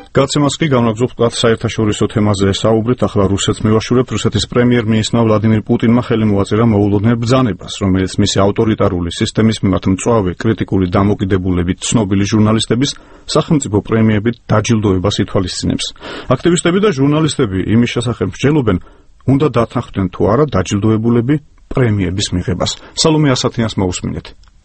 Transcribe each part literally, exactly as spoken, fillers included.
გაცემას კი განაგზობთ კაც საერთაშორისო თემაზე საუბრით. ახლა რუსეთს მივაშურებთ. რუსეთის პრემიერ-მინისტრმა ვლადიმირ პუტინმა ხელი მოაწერა მოულოდნელ ბრძანებას, რომელიც მისი ავტორიტარული სისტემის მიმართ მწვავე კრიტიკული დამოკიდებულებით ცნობილი ჟურნალისტების სახელმწიფო პრემიებით დაჯილდოებას ითვალისწინებს. აქტივისტები და ჟურნალისტები იმის შესახებ მსჯელობენ, უნდა დათანხმდნენ თუ არა დაჯილდოებულები პრემიების მიღებას. სალომე ასათიანს მოусმინეთ.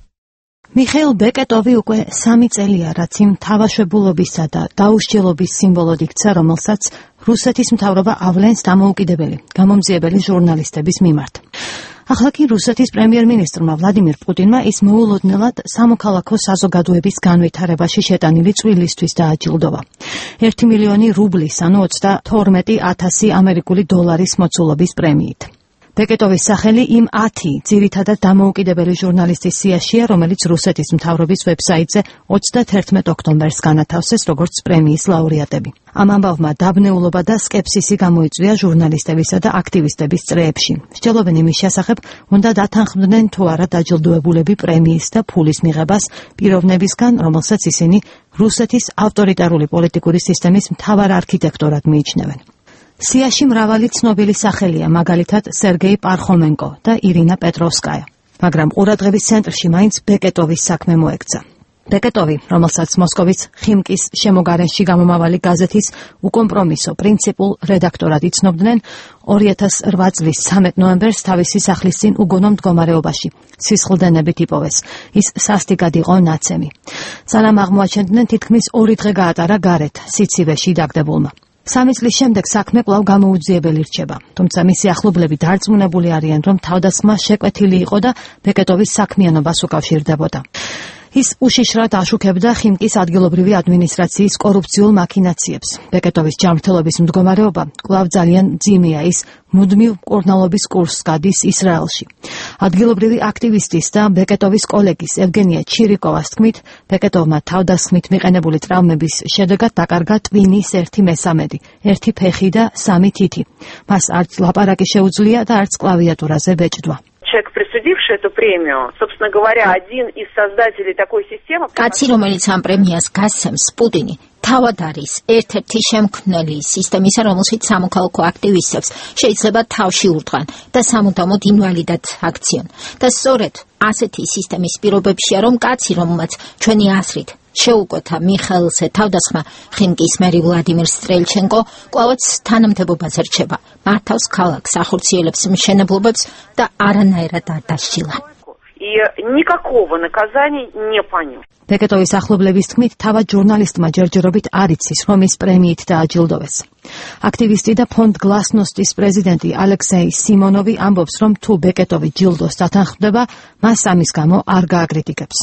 მიხეილ ბეკეტოვი უკვე სამი წელია, რაც იმ თავაშვებულობისა და დაუსჯელობის სიმბოლოდ იქცა, რომელსაც რუსეთის მთავრობა ავლენს დამოუკიდებელი, გამომძიებელი ჟურნალისტების მიმართ. ახლა კი რუსეთის პრემიერ-მინისტრმა ვლადიმირ პუტინმა ის მოულოდნელად სამოქალაქო საზოგადოების განვითარებაში შეტანილი წვლილისთვის დააჯილდოვა. ერთი მილიონი რუბლის, ანუ ოცდათორმეტი ათასი ამერიკული დოლარის მოცულობის პრემიით. ბეკეტოვის სახელი იმ ათი ძირითადად დამოუკიდებელი ჟურნალისტის სიაშია, რომელიც რუსეთის მთავრობის ვებსაიტზე ოცდათერთმეტ ოქტომბერს განათავსეს როგორც პრემიის ლაურეატები. ამ ამბავმა დაბნეულობა და სკეპსისი გამოიწვია ჟურნალისტებისა და აქტივისტების წრეებში. მსჯელობენ იმის შესახებ, უნდა დათანხმდნენ თუ არა დაჯილდოებულები პრემიის და ფულის მიღებას პიროვნებისგან, რომელსაც ისინი რუსეთის ავტორიტარული პოლიტიკური სისტემის მთავარ არქიტექტორად მიიჩნევენ. სიაში მრავალი ცნობილი სახელია, მაგალითად სერგეი პარხომენკო და ირინა პეტროვსკაია, მაგრამ ყურადღების ცენტრში მაინც ბეკეტოვის საქმე მოექცა. ბეკეტოვი, რომელსაც მოსკოვის ხიმკის შემოგარენში გამომავალი გაზეთის უკომპრომისო პრინციპულ რედაქტორად იცნობდნენ, ორი ათას რვა წლის ცამეტ ნოემბერს თავისი სახლის წინ უგონო მდგომარეობაში სისხლდენებით იპოვეს. ის სასტიკად იყო ნაცემი. სანამ აღმოაჩენდნენ, თითქმის ორი დღე გაატარა გარეთ, სიცივეში დაგდებულმა. სამი წლის შემდეგ საქმე კვლავ გამოუძიებელი რჩება, თუმცა მისი ახლობლები დარწმუნებული არიან, რომ თავდასხმა შეკვეთილი იყო და ბეკეტოვის საქმიანობას უკავშირდებოდა. ის უშიშრად აშუქებდა ხიმკის ადგილობრივი ადმინისტრაციის კორუფციულ მაქინაციებს. ბეკეტოვის ჯანმრთელობის მდგომარეობა კვლავ ძალიან მძიმეა, ის მუდმივ მკურნალობის კურსს გადის ისრაელში. ადგილობრივი აქტივისტის და ბეკეტოვის კოლეგის ევგენია ჩირიკოვას თქმით, ბეკეტოვმა თავდასხმით მიყენებული ტრავმების შედეგად დაკარგა ტვინის ერთი მესამედი, ერთი ფეხი და სამი თითი. მას არც ლაპარაკი შეუძლია და არც კლავიატურაზე ბეჭდვა. Человек, присудивший эту премию, собственно говоря, один из создателей такой системы. Კაცი, რომელიც ამ პრემიას გასცემს, პუტინი, თავად არის ერთ-ერთი შემქმნელი სისტემისა, რომელშიც სამოქალაქო აქტივისტებს შეიძლება თავში ურტყან და სამუდამოდ ინვალიდად აქციონ. და სწორედ ასეთი სისტემის პირობებშია, რომ კაცი, რომელმაც ჩვენი აზრით შეუკვეთა მიხეილზე თავდასხმა ხიმკის მერი ვლადიმირ სტრელჩენკო, კვლავაც თანამდებობაზე რჩება, მართავს ქალაქს, ახორციელებს მშენებლობებს და არანაირად არ დასჯილა. И никакого наказания не понес. ბეკეტოვის ახლობლების თქმით, თავად ჟურნალისტმა ჯერჯერობით არ იცის, რომ ის პრემიით დააჯილდოვეს. აქტივისტი და ფონდ გლასნოსტის პრეზიდენტი ალექსეი სიმონოვი ამბობს, რომ თუ ბეკეტოვი ჯილდოს დათანხმდება, მას ამის გამო არ გააკრიტიკებს.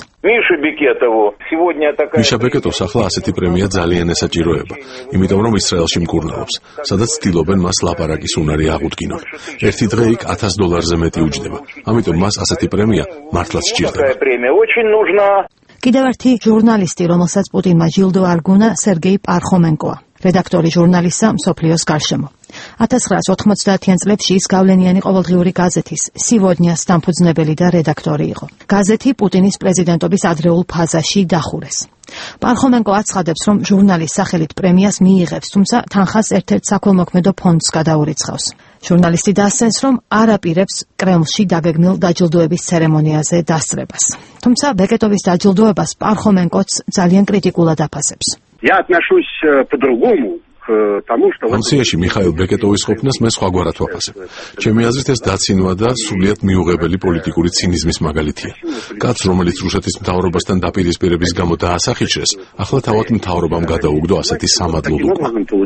მიშა ბეკეტოვს ახლა ასეთი პრემია ძალიან ესაჭიროება, იმიტომ რომ ისრაელში მკურნალობს, სადაც ცდილობენ მას ლაპარაკის უნარი აღუდგინონ. ერთი დღე იქ ათას დოლარზე მეტი უჯდება, ამიტომ მას ასეთი პრემია მართლაც სჭირდება. კიდევ ერთი ჟურნალისტი, რომელსაც პუტინმა ჯილდო არ გუნა, სერგეი პარხომენკოა, რედაქტორი ჟურნალისტსა მსოფლიოს გარშემო. ათას ცხრაას ოთხმოცდაათიან წლებში ის გავლენიანი ყოველდღიური გაზეთის სივოდნიას დამფუძნებელი და რედაქტორი იყო. გაზეთი პუტინის პრეზიდენტობის ადრეულ ფაზაში დახურეს. პარხომენკო აცხადებს, რომ ჟურნალის სახელით პრემიას მიიღებს, თუმცა თანხას ერთ-ერთ საქველმოქმედო ფონდს გადაურიცხავს. ჟურნალისტი დასცენს, რომ არ აპირებს კრემლში დაგეგმილ დაჯილდოების ცერემონიაზე დასწრებას. თუმცა ბეკეტოვის დაჯილდოებას პარხომენკოც ძალიან კრიტიკულად აფასებს. Я отношусь по-другому. ამ სიაში მიხაილ ბეკეტოვის ყოფნას მე სხვაგვარად ვაფასებ. ჩემი აზრით ეს დაცინვა და სრულიად მიუღებელი პოლიტიკური ცინიზმის მაგალითია. კაცს, რომელიც რუსეთის მთავრობასთან დაპირისპირების გამო დაასახიჩრეს, ახლა თავად მთავრობამ გადაუგდო ასეთი სამადლო უკვა.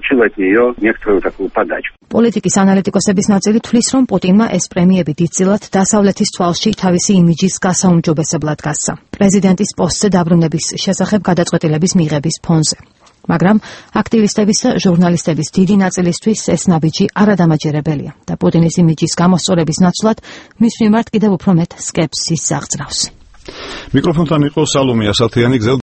პოლიტიკის ანალიტიკოსების ნაწილი თვლის, რომ პუტინმა ეს პრემიები დიდწილად დასავლეთის თვალში თავისი იმიჯის გასაუმჯობესებლად გასცა. პრეზიდენტის პოსტზე დაბრუნების შესახებ გადაწყვეტილების მიღების ფონზე. მაგრამ აქტივისტების და ჟურნალისტების დიდი ნაწილისთვის ეს ნაბიჯი არადამაჯერებელია და პუტინის იმიჯის გამოსწორების ნაცვლად მის მიმართ კიდევ უფრო მეტ სკეპსის აღწრავს. მიკროფონთან იყო სალომე ასათიანი.